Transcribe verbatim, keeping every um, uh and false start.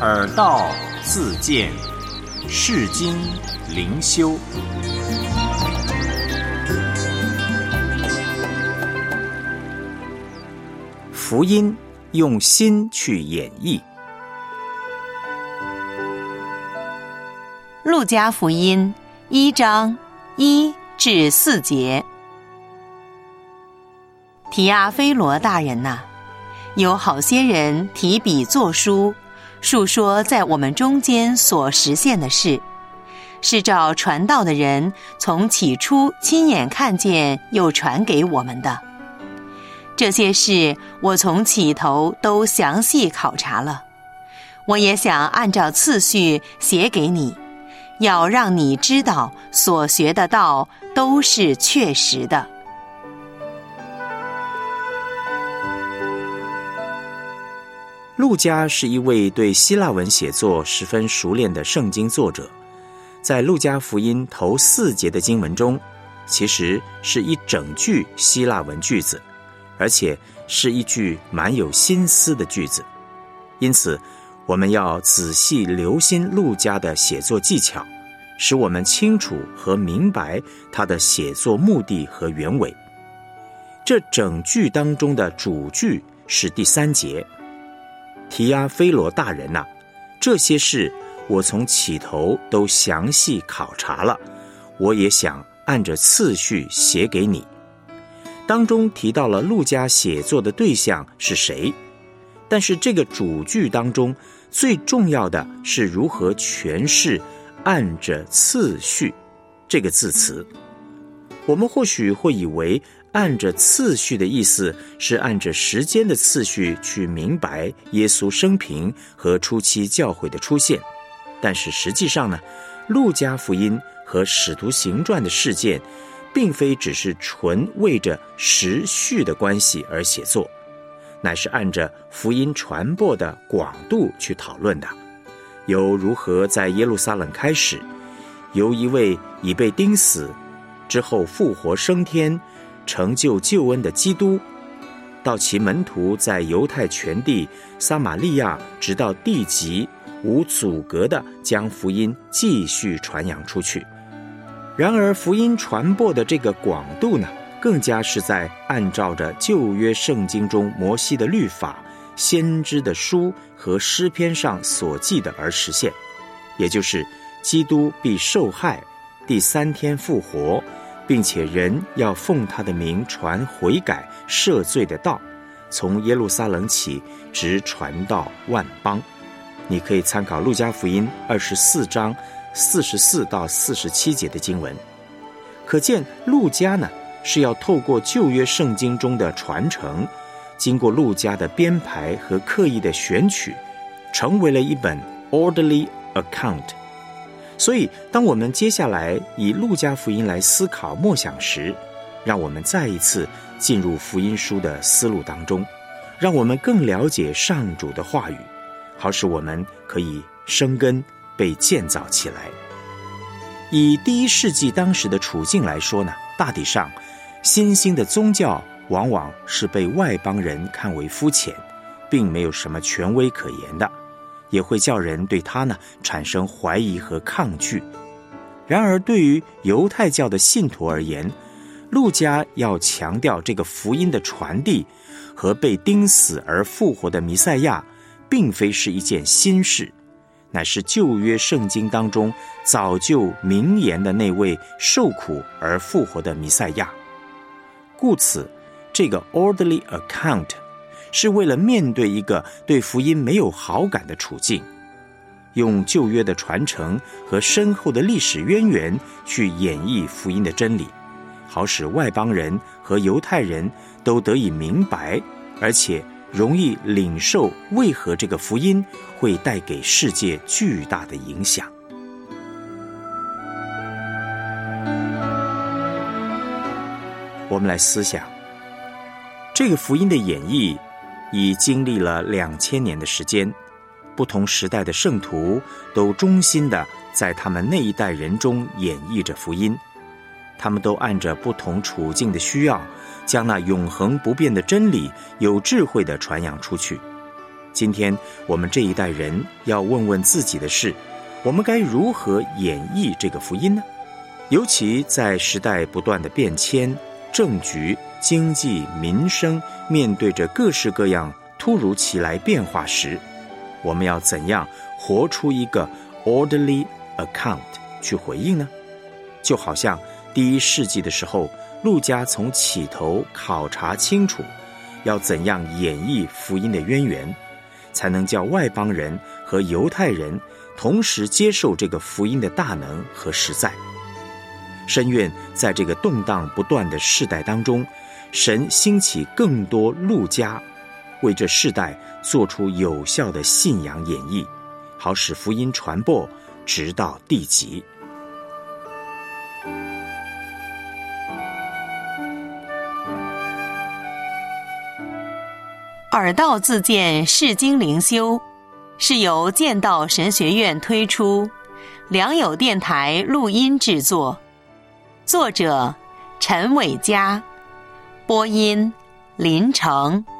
耳道自见，世经灵修。福音用心去演绎。 路加福音一章一至四节。提阿非罗大人呐、啊，有好些人提笔作书，述说在我们中间所实现的事，是照传道的人从起初亲眼看见又传给我们的。这些事我从起头都详细考察了，我也想按照次序写给你，要让你知道所学的道都是确实的。 路加是一位对希腊文写作十分熟练的圣经作者，在路加福音头四节的经文中，其实是一整句希腊文句子，而且是一句蛮有心思的句子。因此我们要仔细留心路加的写作技巧，使我们清楚和明白他的写作目的和原委。这整句当中的主句是第三节，提阿非罗大人呐、啊，这些事我从起头都详细考察了，我也想按着次序写给你。当中提到了路加写作的对象是谁，但是这个主句当中最重要的是如何诠释按着次序这个字词。我们或许会以为按着次序的意思是按着时间的次序去明白耶稣生平和初期教会的出现，但是实际上呢，路加福音和使徒行传的事件并非只是纯为着时序的关系而写作，乃是按着福音传播的广度去讨论的，由如何在耶路撒冷开始，由一位已被钉死之后复活升天成就救恩的基督，到其门徒在犹太全地撒玛利亚直到地极无阻隔地将福音继续传扬出去。然而福音传播的这个广度呢，更加是在按照着旧约圣经中摩西的律法、先知的书和诗篇上所记的而实现，也就是基督必受害，第三天复活，并且人要奉他的名传悔改赦罪的道，从耶路撒冷起直传到万邦。你可以参考路加福音二十四章四十四到四十七节的经文。可见路加呢是要透过旧约圣经中的传承，经过路加的编排和刻意的选取，成为了一本 orderly account。所以当我们接下来以路加福音来思考默想时，让我们再一次进入福音书的思路当中，让我们更了解上主的话语，好使我们可以生根被建造起来。以第一世纪当时的处境来说呢，大体上新兴的宗教往往是被外邦人看为肤浅，并没有什么权威可言的，也会叫人对他呢产生怀疑和抗拒。然而对于犹太教的信徒而言，路加要强调这个福音的传递和被钉死而复活的弥赛亚并非是一件新事，乃是旧约圣经当中早就明言的那位受苦而复活的弥赛亚。故此这个 orderly account 是为了面对一个对福音没有好感的处境，用旧约的传承和深厚的历史渊源去演绎福音的真理，好使外邦人和犹太人都得以明白，而且容易领受为何这个福音会带给世界巨大的影响。我们来思想，这个福音的演绎已经历了两千年的时间，不同时代的圣徒都忠心地在他们那一代人中演绎着福音，他们都按着不同处境的需要，将那永恒不变的真理有智慧地传扬出去。 今天我们这一代人要问问自己的是，我们该如何演绎这个福音呢？尤其在时代不断的变迁，政局、经济、民生面对着各式各样突如其来变化时，我们要怎样活出一个 orderly account 去回应呢？就好像第一世纪的时候，路加从起头考察清楚要怎样演绎福音的渊源，才能叫外邦人和犹太人同时接受这个福音的大能和实在。深愿在这个动荡不断的世代当中，神兴起更多路加，为这世代做出有效的信仰演绎，好使福音传播直到地极。 耳道自荐释经灵修是由剑道神学院推出，良友电台录音制作，作者陈伟嘉，播音林成。